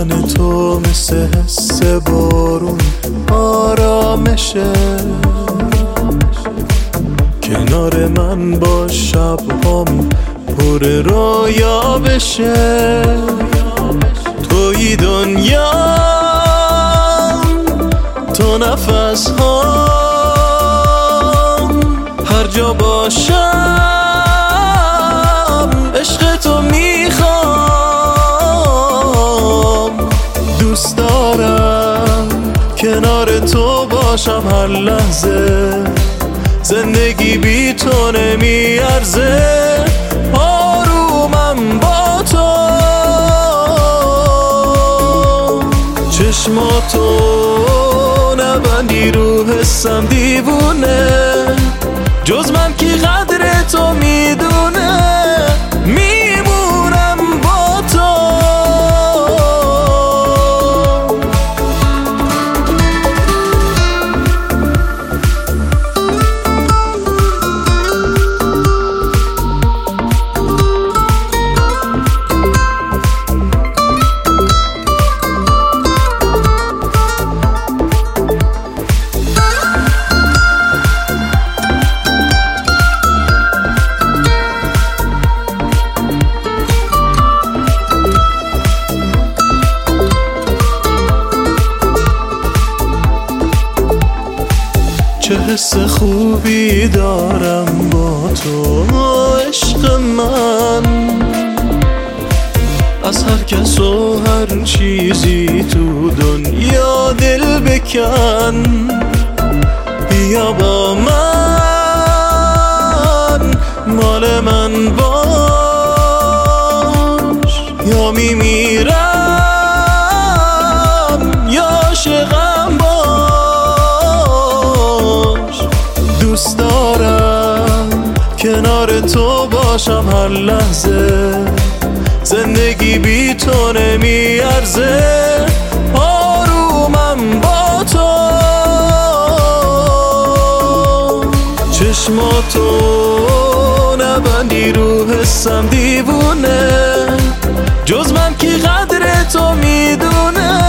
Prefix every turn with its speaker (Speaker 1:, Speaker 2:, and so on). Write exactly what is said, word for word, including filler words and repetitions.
Speaker 1: بودن تو مثل حس بارون آرامشه، کنار من با شبهام پر رویا بشه. توی دنیا تو نفس هام، هر جا باشم عشق تو میخوام. دوست دارم کنار تو باشم هر لحظه، زندگی بی تو نمیارزه. آرومم با تو، چشماتو نبندی رو حسم دیوونه، جز من کی قدر تو میدونه. میمونم با تو. چه حس خوبی دارم با تو عشق من، از هر کس و هر چیزی تو دنیا دل بکن. بیا با من، مال من باش، یا میمیرم یا عاشقم باش. دوست دارم کنار تو باشم هر لحظه، زندگی بی تو نمیارزه. آرومم با تو، چشماتو نبندی رو حسم دیوونه، جز من کی قدر تو میدونه.